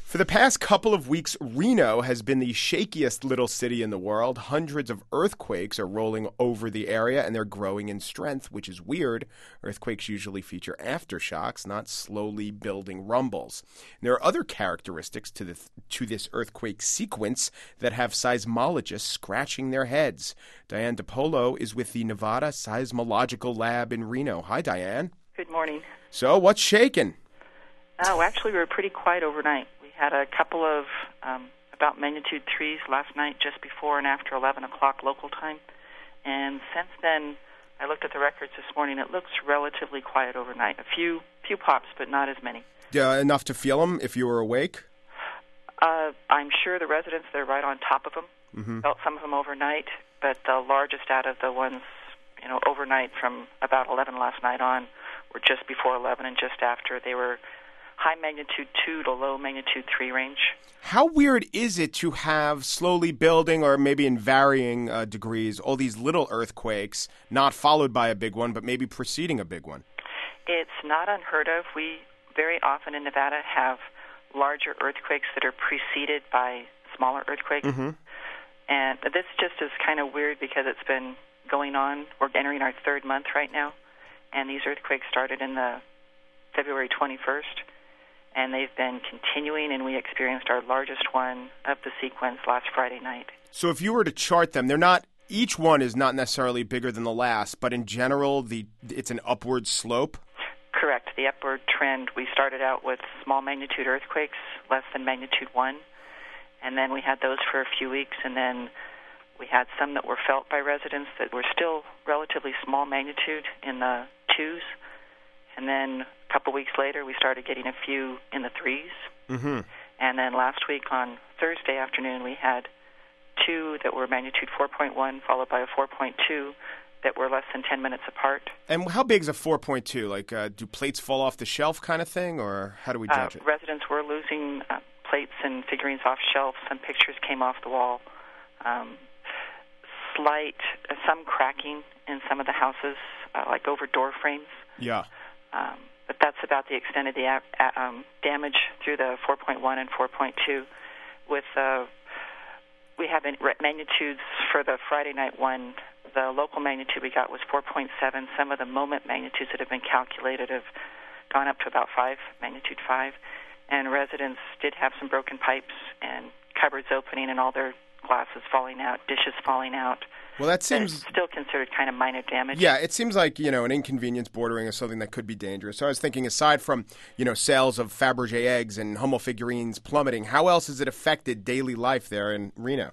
For the past couple of weeks, Reno has been the shakiest little city in the world. Hundreds of earthquakes are rolling over the area, and they're growing in strength, which is weird. Earthquakes usually feature aftershocks, not slowly building rumbles. And there are other characteristics to this earthquake sequence that have seismologists scratching their heads. Diane DiPolo is with the Nevada Seismological Lab in Reno. Hi, Diane. Good morning. So, what's shaking? Oh, actually, we were pretty quiet overnight. We had a couple of about magnitude 3s last night, just before and after 11 o'clock local time. And since then, I looked at the records this morning. It looks relatively quiet overnight. A few pops, but not as many. Enough to feel them if you were awake? I'm sure the residents that are right on top of them felt some of them overnight, but the largest out of the ones, overnight from about 11 last night on were just before 11 and just after. They were high magnitude 2 to low magnitude 3 range. How weird is it to have slowly building, or maybe in varying degrees, all these little earthquakes, not followed by a big one, but maybe preceding a big one? It's not unheard of. We very often in Nevada have larger earthquakes that are preceded by smaller earthquakes. And this just is kind of weird because it's been going on. We're entering our third month right now, and these earthquakes started in the February 21st. And they've been continuing, and we experienced our largest one of the sequence last Friday night. So if you were to chart them, each one is not necessarily bigger than the last, but in general, it's an upward slope? Correct. The upward trend, we started out with small magnitude earthquakes, less than magnitude 1, and then we had those for a few weeks, and then we had some that were felt by residents that were still relatively small magnitude in the 2s, and then a couple weeks later, we started getting a few in the 3s. And then last week on Thursday afternoon, we had 2 that were magnitude 4.1, followed by a 4.2 that were less than 10 minutes apart. And how big is a 4.2? Like, do plates fall off the shelf kind of thing, or how do we judge it? Residents were losing plates and figurines off shelves. Some pictures came off the wall. Some cracking in some of the houses, like over door frames. Yeah. But that's about the extent of the damage through the 4.1 and 4.2. We have magnitudes for the Friday night one. The local magnitude we got was 4.7. Some of the moment magnitudes that have been calculated have gone up to about 5, magnitude 5. And residents did have some broken pipes and cupboards opening and all their glasses falling out, dishes falling out. Well, that seems still considered kind of minor damage. Yeah, it seems like, an inconvenience bordering on something that could be dangerous. So I was thinking, aside from, sales of Fabergé eggs and Hummel figurines plummeting, how else has it affected daily life there in Reno?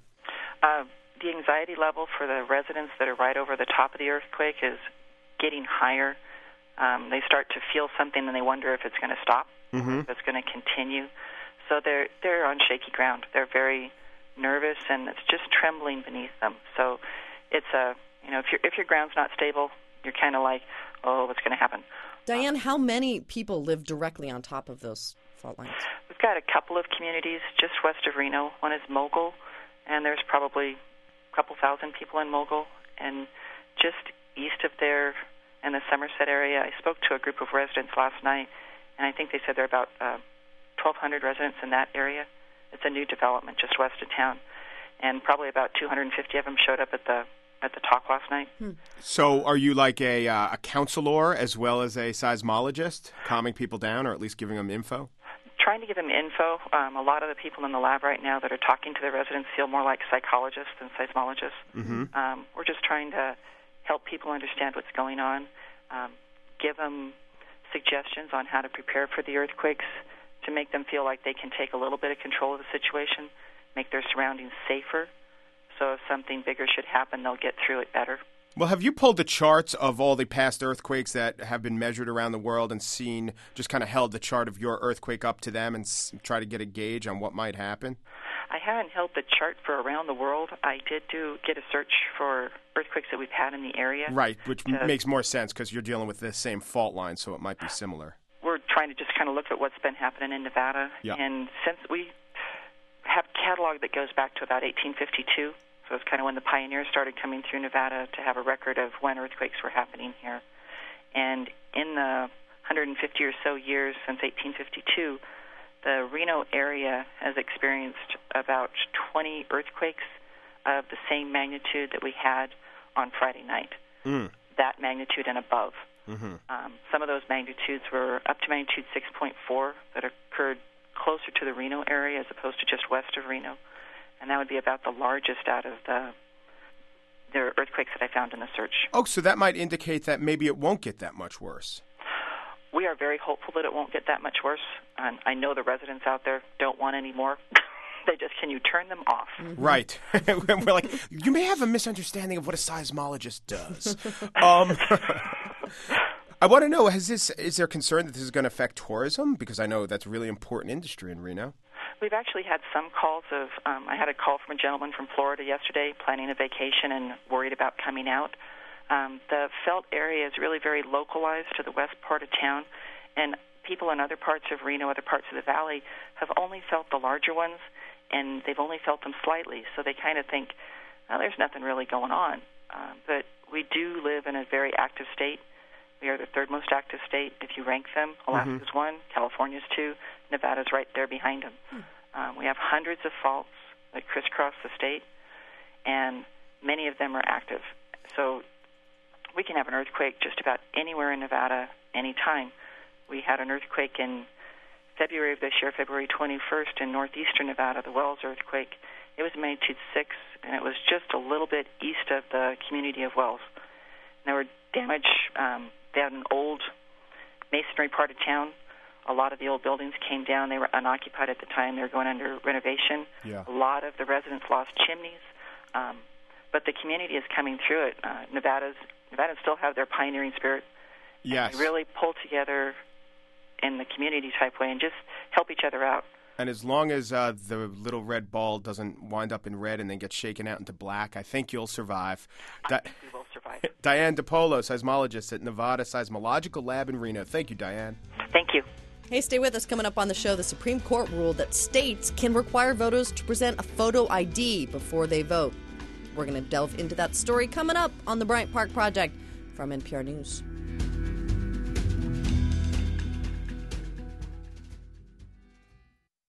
The anxiety level for the residents that are right over the top of the earthquake is getting higher. They start to feel something and they wonder if it's going to stop, if it's going to continue. So they're on shaky ground. They're very nervous, and it's just trembling beneath them. So it's if your ground's not stable, you're kind of like, oh, what's going to happen? Diane, how many people live directly on top of those fault lines? We've got a couple of communities just west of Reno. One is Mogul, and there's probably a couple thousand people in Mogul. And just east of there in the Somerset area, I spoke to a group of residents last night, and I think they said there are about 1,200 residents in that area. It's a new development just west of town, and probably about 250 of them showed up at the talk last night. So are you like a counselor as well as a seismologist, calming people down or at least giving them info? Trying to give them info. A lot of the people in the lab right now that are talking to the residents feel more like psychologists than seismologists. We're just trying to help people understand what's going on, give them suggestions on how to prepare for the earthquakes, to make them feel like they can take a little bit of control of the situation, make their surroundings safer, so if something bigger should happen, they'll get through it better. Well, have you pulled the charts of all the past earthquakes that have been measured around the world and just kind of held the chart of your earthquake up to them and try to get a gauge on what might happen? I haven't held the chart for around the world. I did get a search for earthquakes that we've had in the area. Right, which makes more sense because you're dealing with the same fault line, so it might be similar. We're trying to just kind of look at what's been happening in Nevada. Yeah. And since we have a catalog that goes back to about 1852, so it's kind of when the pioneers started coming through Nevada to have a record of when earthquakes were happening here. And in the 150 or so years since 1852, the Reno area has experienced about 20 earthquakes of the same magnitude that we had on Friday night. That magnitude and above. Some of those magnitudes were up to magnitude 6.4 that occurred closer to the Reno area as opposed to just west of Reno. And that would be about the largest out of the earthquakes that I found in the search. Oh, so that might indicate that maybe it won't get that much worse. We are very hopeful that it won't get that much worse. And I know the residents out there don't want any more. They just, can you turn them off? Right. We're like, you may have a misunderstanding of what a seismologist does. I want to know, is there concern that this is going to affect tourism? Because I know that's a really important industry in Reno. We've actually had some calls of, I had a call from a gentleman from Florida yesterday planning a vacation and worried about coming out. The felt area is really very localized to the west part of town, and people in other parts of Reno, other parts of the valley, have only felt the larger ones, and they've only felt them slightly. So they kind of think, well, there's nothing really going on. But we do live in a very active state. We are the third most active state if you rank them. Alaska's 1, California's 2, Nevada's right there behind them. We have hundreds of faults that crisscross the state, and many of them are active. So we can have an earthquake just about anywhere in Nevada, anytime. We had an earthquake in February of this year, February 21st, in northeastern Nevada, the Wells earthquake. It was magnitude 6, and it was just a little bit east of the community of Wells. And there were damage. They had an old masonry part of town. A lot of the old buildings came down. They were unoccupied at the time. They were going under renovation. Yeah. A lot of the residents lost chimneys. But the community is coming through it. Nevadans still have their pioneering spirit. Yes. And they really pull together in the community type way and just help each other out. And as long as the little red ball doesn't wind up in red and then get shaken out into black, I think you'll survive. I think we will survive. Diane DiPolo, seismologist at Nevada Seismological Lab in Reno. Thank you, Diane. Thank you. Hey, stay with us. Coming up on the show, the Supreme Court ruled that states can require voters to present a photo ID before they vote. We're going to delve into that story coming up on the Bryant Park Project from NPR News.